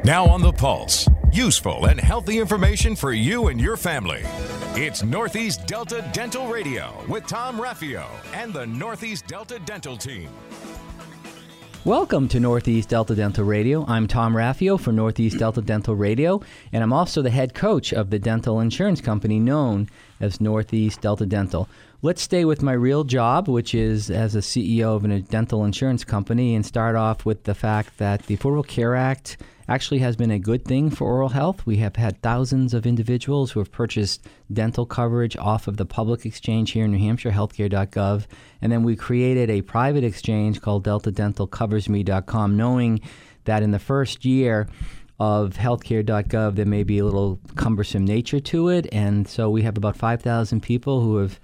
Now on the Pulse, useful and healthy information for you and your family. It's Northeast Delta Dental Radio with Tom Raffio and the Northeast Delta Dental Team. Welcome to Northeast Delta Dental Radio. I'm Tom Raffio for Northeast Delta Dental Radio, and I'm also the head coach of the dental insurance company known as Northeast Delta Dental. Let's stay with my real job, which is as a CEO of a dental insurance company, and start off with the fact that the Affordable Care Act actually has been a good thing for oral health. We have had thousands of individuals who have purchased dental coverage off of the public exchange here in New Hampshire, healthcare.gov. And then we created a private exchange called deltadentalcoversme.com, knowing that in the first year of healthcare.gov, there may be a little cumbersome nature to it. And so we have about 5,000 people who have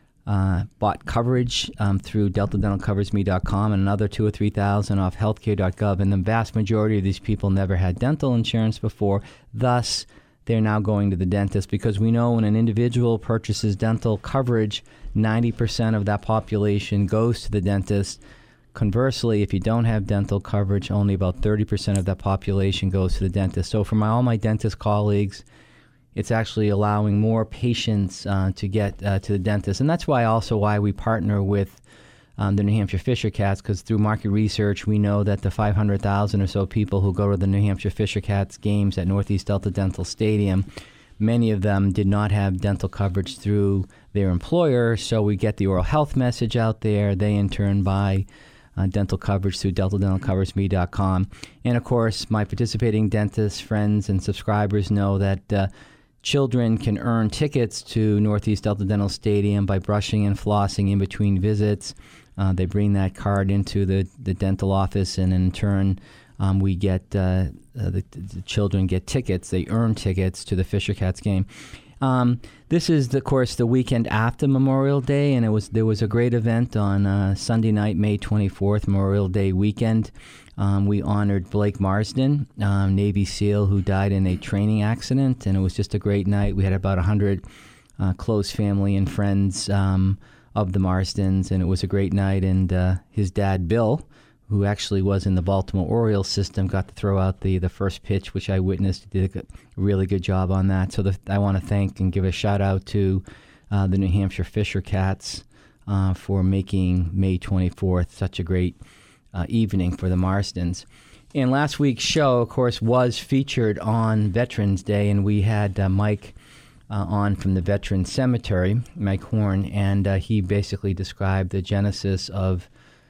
bought coverage through deltadentalcoversme.com and another 2,000 or 3,000 off healthcare.gov. And the vast majority of these people never had dental insurance before. Thus, they're now going to the dentist, because we know when an individual purchases dental coverage, 90% of that population goes to the dentist. Conversely, if you don't have dental coverage, only about 30% of that population goes to the dentist. So for all my dentist colleagues, it's actually allowing more patients to get to the dentist. And that's why we partner with the New Hampshire Fisher Cats, because through market research, we know that the 500,000 or so people who go to the New Hampshire Fisher Cats games at Northeast Delta Dental Stadium, many of them did not have dental coverage through their employer. So we get the oral health message out there. They, in turn, buy dental coverage through deltadentalcoversme.com. And, of course, my participating dentist friends and subscribers know that children can earn tickets to Northeast Delta Dental Stadium by brushing and flossing in between visits. They bring that card into the dental office, and in turn, we get the children get tickets. They earn tickets to the Fisher Cats game. This is, of course, the weekend after Memorial Day, and there was a great event on Sunday night, May 24th, Memorial Day weekend. We honored Blake Marsden, Navy SEAL, who died in a training accident, and it was just a great night. We had about 100 close family and friends of the Marsdens, and it was a great night. And his dad, Bill, who actually was in the Baltimore Orioles system, got to throw out the first pitch, which I witnessed. Did a really good job on that. So I want to thank and give a shout-out to the New Hampshire Fisher Cats for making May 24th such a great evening for the Marsdens. And last week's show, of course, was featured on Veterans Day, and we had Mike on from the Veterans Cemetery, Mike Horn, and he basically described the genesis of,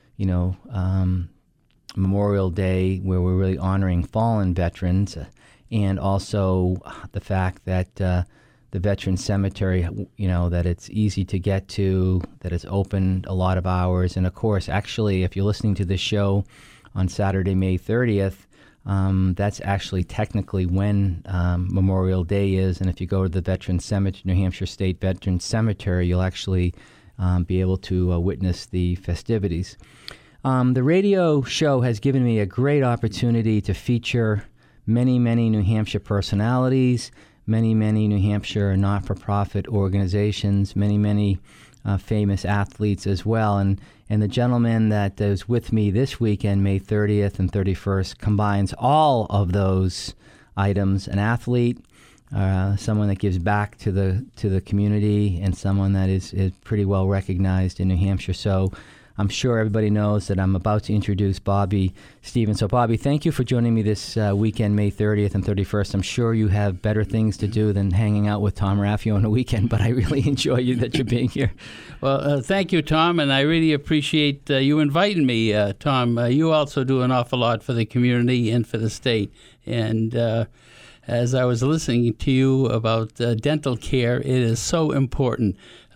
Memorial Day, where we're really honoring fallen veterans, and also the fact that the Veterans Cemetery, that it's easy to get to, that it's open a lot of hours. And of course, actually, if you're listening to this show on Saturday, May 30th, that's actually technically when Memorial Day is. And if you go to the Veterans Cemetery, New Hampshire State Veterans Cemetery, you'll actually be able to witness the festivities. The radio show has given me a great opportunity to feature many, many New Hampshire personalities, many New Hampshire not-for-profit organizations, many famous athletes as well. And the gentleman that is with me this weekend, May 30th and 31st, combines all of those items: an athlete, someone that gives back to the community, and someone that is pretty well recognized in New Hampshire. So I'm sure everybody knows that I'm about to introduce Bobby Stevens. So, Bobby, thank you for joining me this weekend, May 30th and 31st. I'm sure you have better things to do than hanging out with Tom Raffio on a weekend, but I really enjoy that you're being here. Well, thank you, Tom, and I really appreciate you inviting me, Tom. You also do an awful lot for the community and for the state. And as I was listening to you about dental care, it is so important.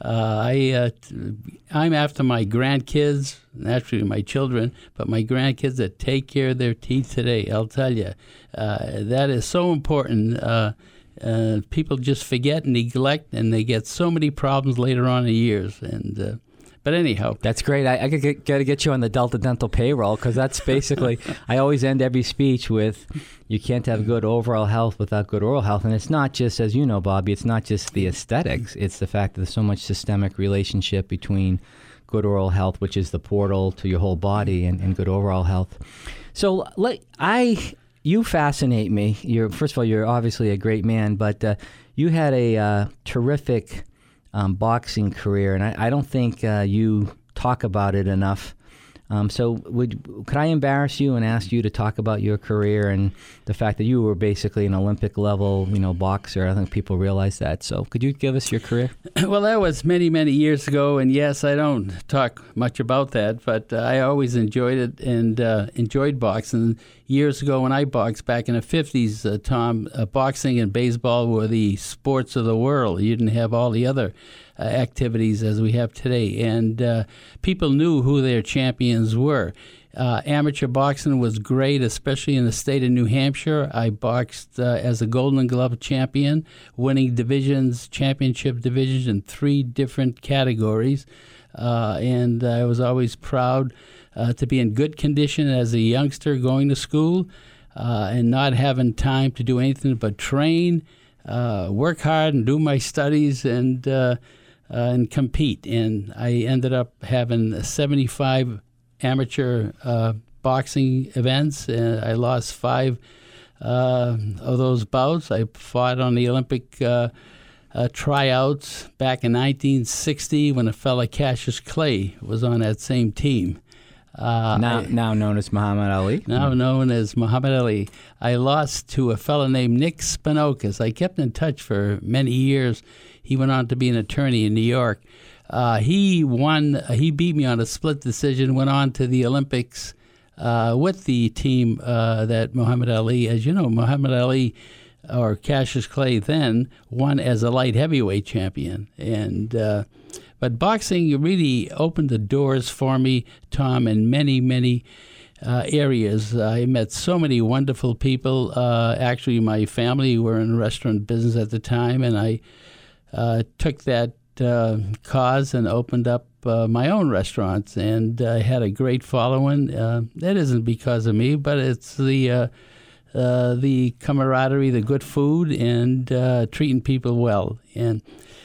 I'm after my grandkids, naturally my children, but my grandkids that take care of their teeth today, I'll tell you. That is so important. People just forget and neglect, and they get so many problems later on in years. And but anyhow. That's great. I got to get you on the Delta Dental payroll, because that's basically, I always end every speech with, you can't have good overall health without good oral health. And it's not just, as you know, Bobby, it's not just the aesthetics. It's the fact that there's so much systemic relationship between good oral health, which is the portal to your whole body, and good overall health. So you fascinate me. First of all, you're obviously a great man, but you had a terrific boxing career, and I don't think you talk about it enough. So could I embarrass you and ask you to talk about your career and the fact that you were basically an Olympic level, boxer? I think people realize that. So could you give us your career? Well, that was many, many years ago, and yes, I don't talk much about that, but I always enjoyed it and enjoyed boxing. Years ago when I boxed back in the 50s, Tom, boxing and baseball were the sports of the world. You didn't have all the other activities as we have today, and people knew who their champions were. Amateur boxing was great, especially in the state of New Hampshire. I boxed as a Golden Glove champion, winning championship divisions in 3 different categories, and I was always proud to be in good condition as a youngster going to school and not having time to do anything but train, work hard and do my studies and compete. And I ended up having 75 amateur boxing events, and I lost 5 of those bouts. I fought on the Olympic tryouts back in 1960 when a fella Cassius Clay was on that same team. Now known as Muhammad Ali. Now known as Muhammad Ali. I lost to a fellow named Nick Spinokas. I kept in touch for many years. He went on to be an attorney in New York. He beat me on a split decision, went on to the Olympics with the team that Muhammad Ali, as you know, Muhammad Ali, or Cassius Clay then, won as a light heavyweight champion. But boxing really opened the doors for me, Tom, in many, many areas. I met so many wonderful people. Actually, my family were in the restaurant business at the time, and I took that cause and opened up my own restaurants, and I had a great following. That isn't because of me, but it's the camaraderie, the good food, and treating people well. And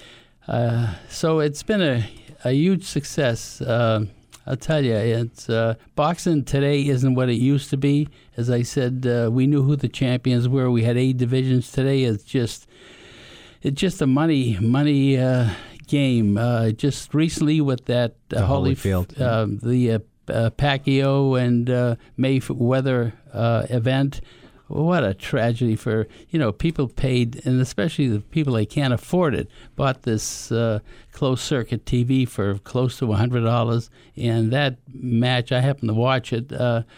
so it's been a huge success. I'll tell you, it's boxing today isn't what it used to be. As I said, we knew who the champions were. We had 8 divisions. Today it's just a money game. Just recently with that Holyfield, the Pacquiao and Mayweather event. What a tragedy for, people paid, and especially the people that can't afford it, bought this closed-circuit TV for close to $100. And that match, I happened to watch it,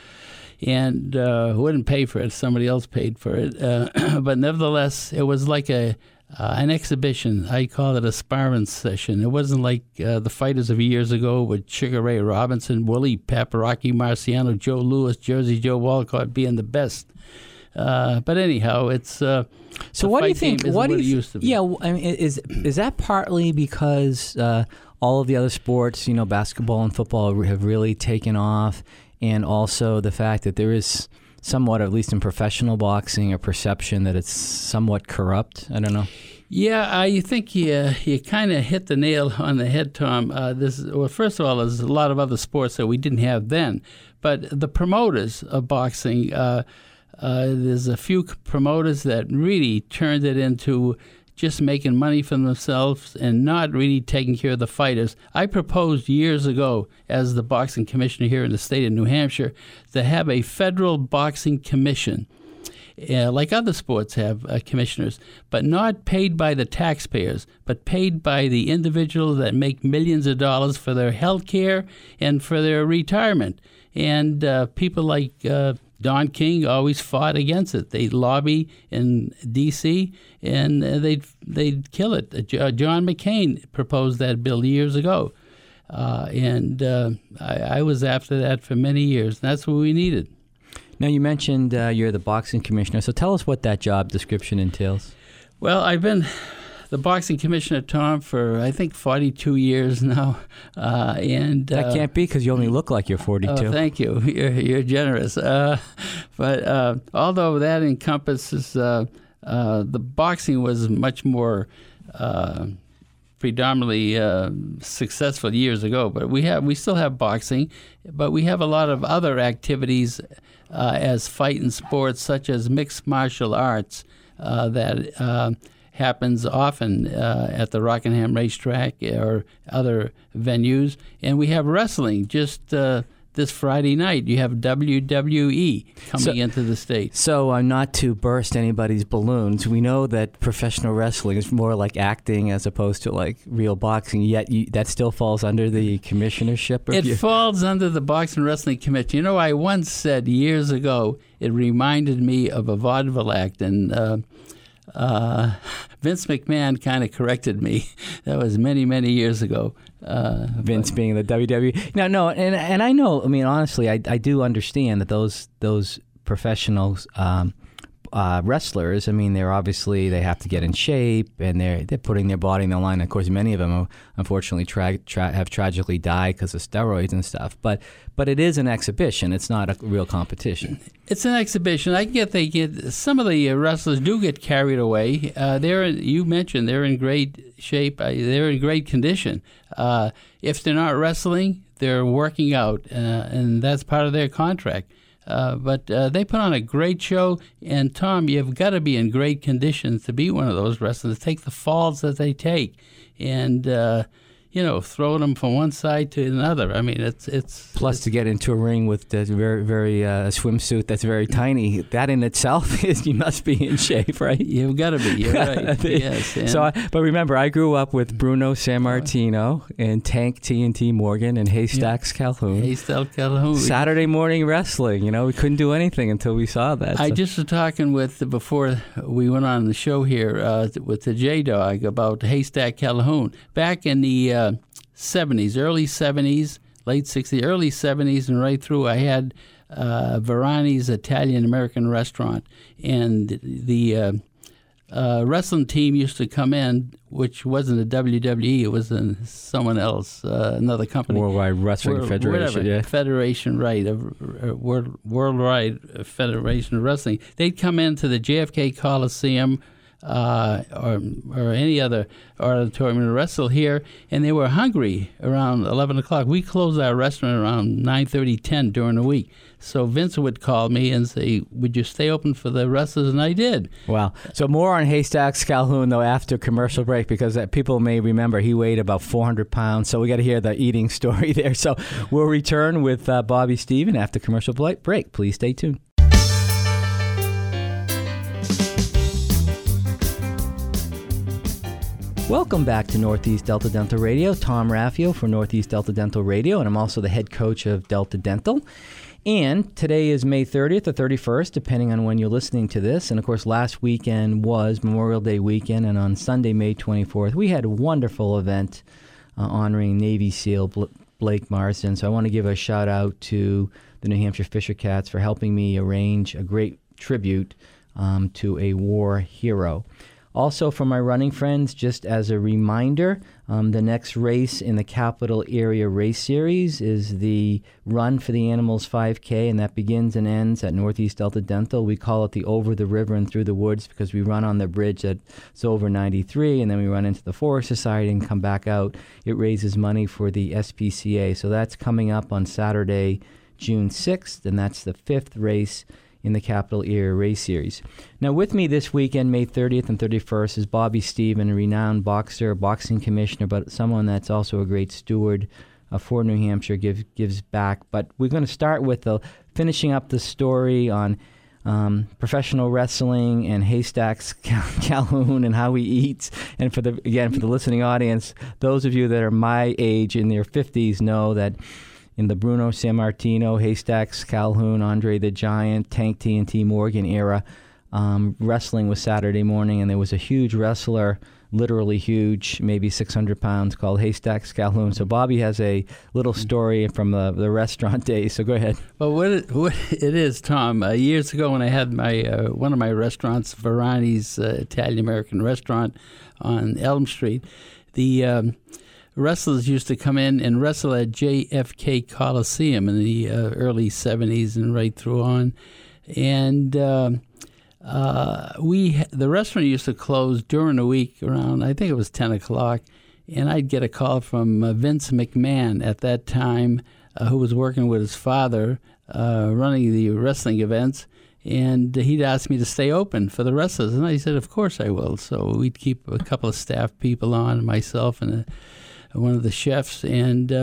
and wouldn't pay for it. Somebody else paid for it. But nevertheless, it was like an exhibition. I call it a sparring session. It wasn't like the fighters of years ago with Sugar Ray Robinson, Willie Pep, Rocky Marciano, Joe Louis, Jersey Joe Walcott being the best. But anyhow, it's so. What do you think? What do you think? Yeah, I mean, is that partly because all of the other sports, basketball and football, have really taken off, and also the fact that there is somewhat, at least in professional boxing, a perception that it's somewhat corrupt? I don't know. Yeah, I think you kind of hit the nail on the head, Tom. First of all, there's a lot of other sports that we didn't have then, but the promoters of boxing. There's a few promoters that really turned it into just making money for themselves and not really taking care of the fighters. I proposed years ago, as the boxing commissioner here in the state of New Hampshire, to have a federal boxing commission, like other sports have commissioners, but not paid by the taxpayers, but paid by the individuals that make millions of dollars for their health care and for their retirement. And people like Don King always fought against it. They'd lobby in D.C. and they'd kill it. John McCain proposed that bill years ago, and I was after that for many years. That's what we needed. Now, you mentioned you're the boxing commissioner, so tell us what that job description entails. Well, I've been the boxing commissioner, Tom, for I think 42 years now, and that can't be because you only look like you're 42. Oh, thank you. You're generous. But although that encompasses the boxing was much more predominantly successful years ago, but we still have boxing, but we have a lot of other activities as fighting sports such as mixed martial arts that happens often at the Rockingham Racetrack or other venues. And we have wrestling just this Friday night. You have WWE coming into the state. So not to burst anybody's balloons, we know that professional wrestling is more like acting as opposed to like real boxing, yet that still falls under the commissionership of It falls under the Boxing Wrestling Commission. You know, I once said years ago, it reminded me of a vaudeville act, and Vince McMahon kind of corrected me. That was many, many years ago. Vince being the WWE. No, and I know. I mean, honestly, I do understand that those professionals wrestlers. I mean, they have to get in shape, and they're putting their body on the line. Of course, many of them unfortunately have tragically died because of steroids and stuff. But it is an exhibition. It's not a real competition. It's an exhibition. Some of the wrestlers do get carried away. You mentioned they're in great shape. They're in great condition. If they're not wrestling, they're working out, and that's part of their contract. But they put on a great show, and Tom, you've got to be in great condition to be one of those wrestlers. Take the falls that they take, and throw them from one side to another. I mean, it's plus to get into a ring with the very, very swimsuit that's very tiny. That in itself is you must be in shape, right? You've got to be. You're right. Yes. But remember, I grew up with Bruno Sammartino and Tank T&T Morgan and Haystacks Calhoun. Saturday morning wrestling. We couldn't do anything until we saw that. I just was talking before we went on the show here with the J-Dog about Haystack Calhoun back in the 70s, early 70s, late 60s, early 70s, and right through. I had Varani's Italian-American restaurant, and the wrestling team used to come in, which wasn't a WWE, it was someone else, another company. Worldwide Wrestling Federation, yeah. Federation, right, Worldwide Federation of Wrestling. They'd come into the JFK Coliseum or any other auditorium to wrestle here, and they were hungry around 11 o'clock. We closed our restaurant around 9:30, 10 during the week. So Vince would call me and say, would you stay open for the wrestlers? And I did. Wow. So more on Haystacks Calhoun, though, after commercial break, because people may remember he weighed about 400 pounds. So we got to hear the eating story there. So we'll return with Bobby Steven after commercial break. Please stay tuned. Welcome back to Northeast Delta Dental Radio. Tom Raffio for Northeast Delta Dental Radio, and I'm also the head coach of Delta Dental. And today is May 30th or 31st, depending on when you're listening to this. And, of course, last weekend was Memorial Day weekend, and on Sunday, May 24th, we had a wonderful event honoring Navy SEAL Blake Marsden. So I want to give a shout-out to the New Hampshire Fisher Cats for helping me arrange a great tribute to a war hero. Also, for my running friends, just as a reminder, the next race in the Capital Area Race Series is the Run for the Animals 5K, and that begins and ends at Northeast Delta Dental. We call it the Over the River and Through the Woods because we run on the bridge that's over 93, and then we run into the Forest Society and come back out. It raises money for the SPCA. So that's coming up on Saturday, June 6th, and that's the 5th race in the Capital Area Race Series. Now, with me this weekend, May 30th and 31st, is Bobby Steven, a renowned boxer, boxing commissioner, but someone that's also a great steward for New Hampshire, gives back. But we're going to start with finishing up the story on professional wrestling and Haystacks Calhoun and how he eats. And for the listening audience, those of you that are my age in their 50s know that in the Bruno Sammartino, Haystacks Calhoun, Andre the Giant, Tank T&T Morgan era, wrestling was Saturday morning, and there was a huge wrestler, literally huge, maybe 600 pounds, called Haystacks Calhoun. So Bobby has a little story from the restaurant days. So go ahead. Well, what it is, Tom, years ago when I had my one of my restaurants, Varani's Italian-American restaurant on Elm Street, the wrestlers used to come in and wrestle at JFK Coliseum in the early 70s and right through on. And the restaurant used to close during the week around, I think it was 10 o'clock, and I'd get a call from Vince McMahon at that time, who was working with his father, running the wrestling events, and he'd ask me to stay open for the wrestlers, and I said, of course I will. So we'd keep a couple of staff people on, myself and one of the chefs, and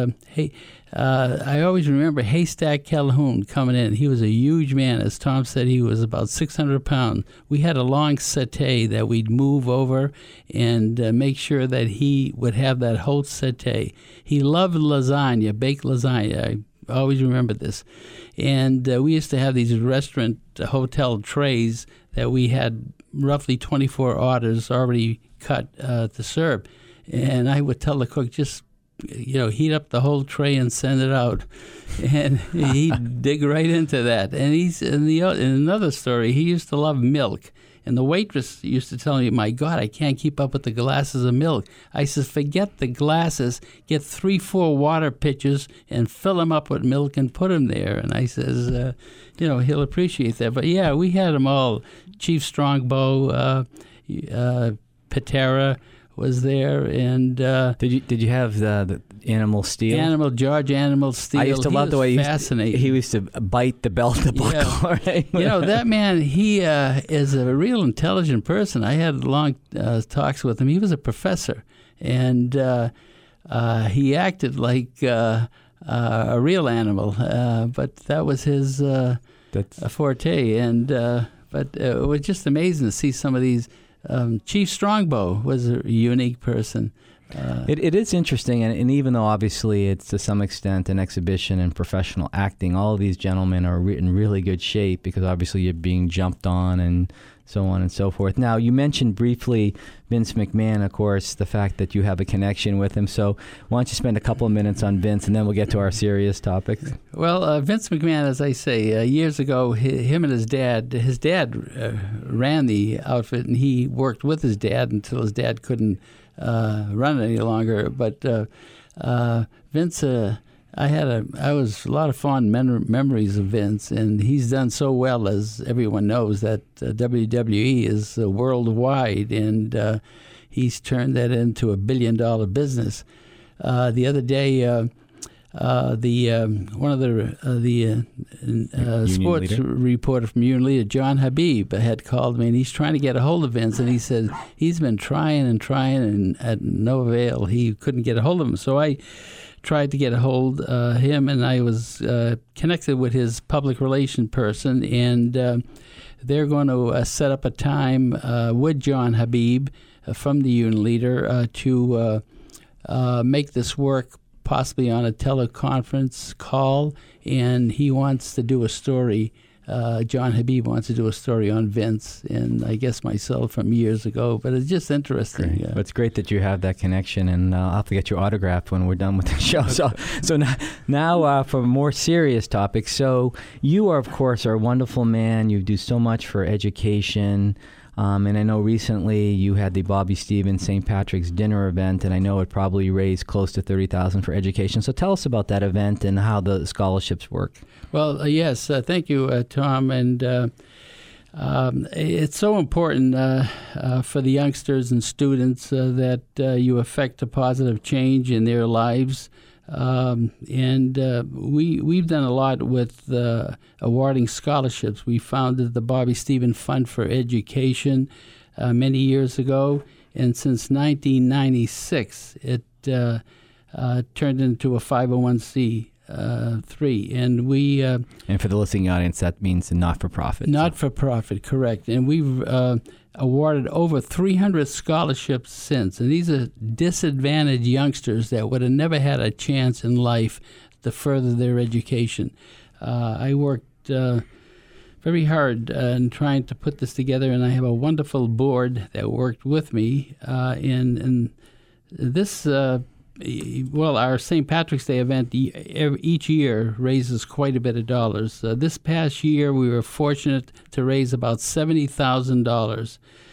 I always remember Haystack Calhoun coming in. He was a huge man. As Tom said, he was about 600 pounds. We had a long settee that we'd move over and make sure that he would have that whole settee. He loved lasagna, baked lasagna. I always remember this. And we used to have these restaurant hotel trays that we had roughly 24 orders already cut to serve. And I would tell the cook, just, heat up the whole tray and send it out. And he'd dig right into that. And in another story, he used to love milk. And the waitress used to tell me, my God, I can't keep up with the glasses of milk. I says, forget the glasses, get 3-4 water pitchers and fill them up with milk and put them there. And I says, he'll appreciate that. But yeah, we had them all. Chief Strongbow, Patera was there, and did you have the Animal Steel? George Animal Steel. I used to love the way he used to bite the belt to buckle. Yeah. Right? That man, he is a real intelligent person. I had long talks with him. He was a professor, and he acted like a real animal, but that was his forte. And but it was just amazing to see some of these. Chief Strongbow was a unique person. It is interesting, and even though obviously it's to some extent an exhibition in professional acting, all of these gentlemen are in really good shape because obviously you're being jumped on and so on and so forth. Now, you mentioned briefly Vince McMahon, of course, the fact that you have a connection with him. So why don't you spend a couple of minutes on Vince, and then we'll get to our serious topics. Well, Vince McMahon, as I say, years ago, him and his dad ran the outfit, and he worked with his dad until his dad couldn't run it any longer. But Vince, I was a lot of fond memories of Vince, and he's done so well, as everyone knows, that WWE is worldwide, and he's turned that into $1 billion business. The other day, one of the sports reporter from Unilever, John Habib, had called me, and he's trying to get a hold of Vince, and he said he's been trying and at no avail. He couldn't get a hold of him. So I tried to get a hold of him, and I was connected with his public relation person, and they're going to set up a time with John Habib from the Unilever to make this work possibly on a teleconference call, and he wants to do a story. John Habib wants to do a story on Vince and I guess myself from years ago, but it's just interesting. Great. It's great that you have that connection, and I'll have to get your autograph when we're done with the show. So now for more serious topics. So you are, of course, a wonderful man. You do so much for education. And I know recently you had the Bobby Stevens St. Patrick's Dinner event, and I know it probably raised close to $30,000 for education. So tell us about that event and how the scholarships work. Well, yes, thank you, Tom. And it's so important for the youngsters and students that you affect a positive change in their lives. We've done a lot with awarding scholarships. We founded the Bobby Stevens Fund for Education many years ago, and since 1996, it turned into a 501c3. And we and for the listening audience, that means not-for-profit. Not-for-profit, correct. And we've awarded over 300 scholarships since. And these are disadvantaged youngsters that would have never had a chance in life to further their education. I worked very hard in trying to put this together, and I have a wonderful board that worked with me. And this, our St. Patrick's Day event each year raises quite a bit of dollars. This past year, we were fortunate to raise about $70,000.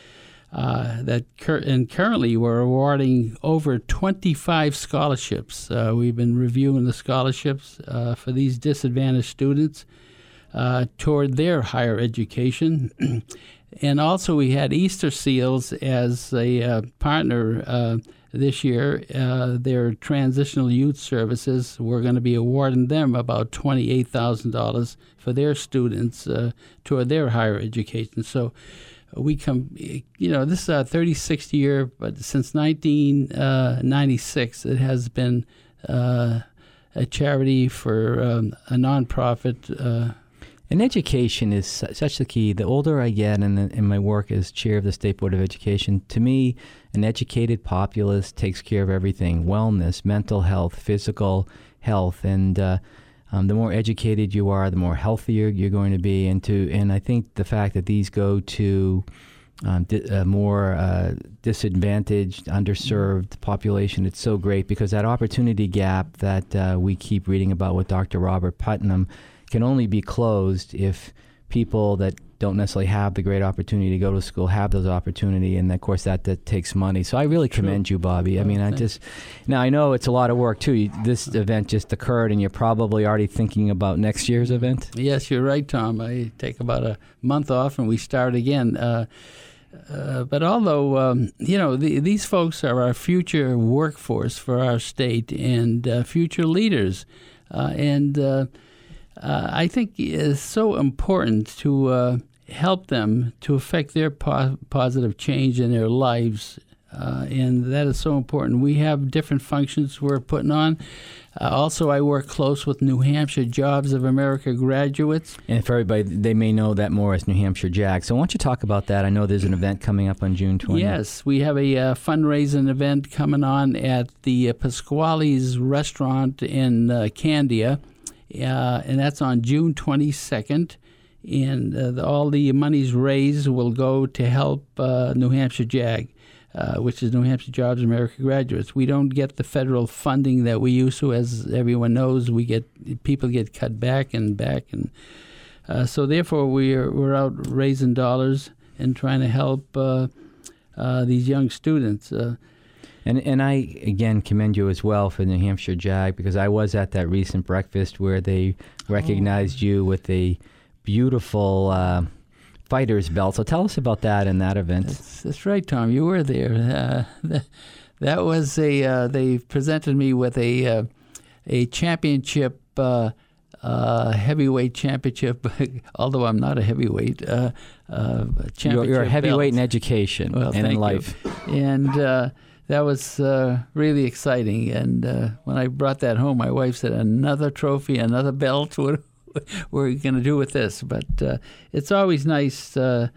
And currently, we're awarding over 25 scholarships. We've been reviewing the scholarships for these disadvantaged students toward their higher education. And also, we had Easter Seals as a partner this year, their transitional youth services, we're going to be awarding them about $28,000 for their students toward their higher education. So we come, this is our 36th year, but since 1996, it has been a charity for a nonprofit. And education is such the key. The older I get in my work as chair of the State Board of Education, to me, an educated populace takes care of everything: wellness, mental health, physical health. And the more educated you are, the more healthier you're going to be. And I think the fact that these go to more disadvantaged, underserved population, it's so great, because that opportunity gap that we keep reading about with Dr. Robert Putnam can only be closed if people that don't necessarily have the great opportunity to go to school have those opportunity, and of course that takes money. So I really commend you, Bobby. I mean, now I know it's a lot of work too. This event just occurred, and you're probably already thinking about next year's event. Yes, you're right, Tom. I take about a month off, and we start again. But although these folks are our future workforce for our state and future leaders, I think it's so important to help them to affect their positive change in their lives, and that is so important. We have different functions we're putting on. Also, I work close with New Hampshire Jobs of America graduates. And for everybody, they may know that more as New Hampshire JAG. So why don't you talk about that? I know there's an event coming up on June 20th. Yes, we have a fundraising event coming on at the Pasquale's restaurant in Candia. And that's on June 22nd, and all the monies raised will go to help New Hampshire JAG, which is New Hampshire Jobs of America graduates. We don't get the federal funding that we used to. As everyone knows, people get cut back, and so therefore we're out raising dollars and trying to help these young students. And I, again, commend you as well for New Hampshire JAG, because I was at that recent breakfast where they recognized you with a beautiful fighter's belt. So tell us about that and that event. That's right, Tom. You were there. That was they presented me with a championship, heavyweight championship, although I'm not a heavyweight. Championship You're a heavyweight belt. In education and in life. And that was really exciting. And when I brought that home, my wife said, "Another trophy, another belt. What are you going to do with this?" But it's always nice to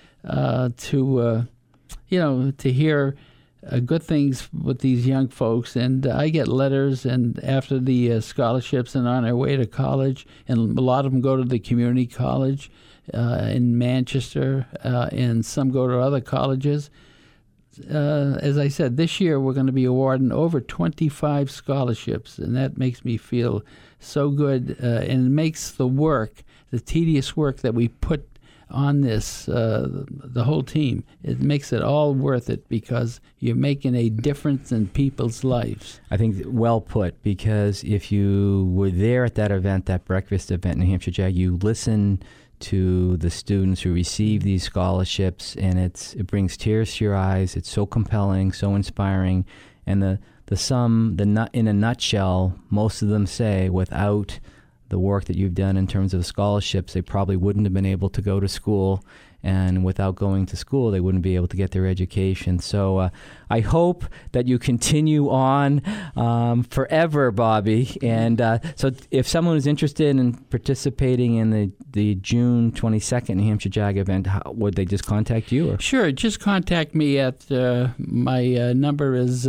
hear good things with these young folks. And I get letters, and after the scholarships and on their way to college, and a lot of them go to the community college in Manchester, and some go to other colleges. As I said, this year we're going to be awarding over 25 scholarships, and that makes me feel so good, and it makes the tedious work that we put on this, the whole team, it makes it all worth it, because you're making a difference in people's lives. I think well put, because if you were there at that event, that breakfast event in New Hampshire JAG, you listen to the students who receive these scholarships, and it brings tears to your eyes. It's so compelling, so inspiring, and in a nutshell, most of them say without the work that you've done in terms of scholarships, they probably wouldn't have been able to go to school, and without going to school, they wouldn't be able to get their education. So I hope that you continue on forever, Bobby. And so if someone is interested in participating in the June 22nd New Hampshire JAG event, would they just contact you? Or? Sure. Just contact me at my number is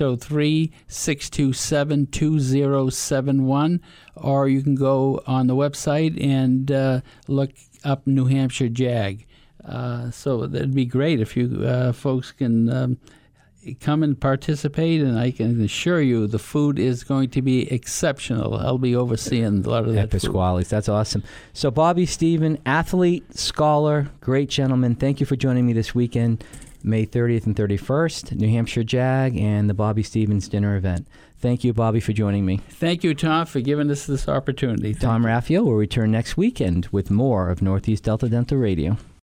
603-627-2071, or you can go on the website and look up New Hampshire JAG. So that'd be great if you folks can come and participate, and I can assure you the food is going to be exceptional. I'll be overseeing a lot of that at Pasquale's. That's awesome. So Bobby Stephen, athlete, scholar, great gentleman, thank you for joining me this weekend, May 30th and 31st, New Hampshire JAG and the Bobby Stevens dinner event. Thank you, Bobby, for joining me. Thank you, Tom, for giving us this opportunity. Tom Raffio will return next weekend with more of Northeast Delta Dental Radio.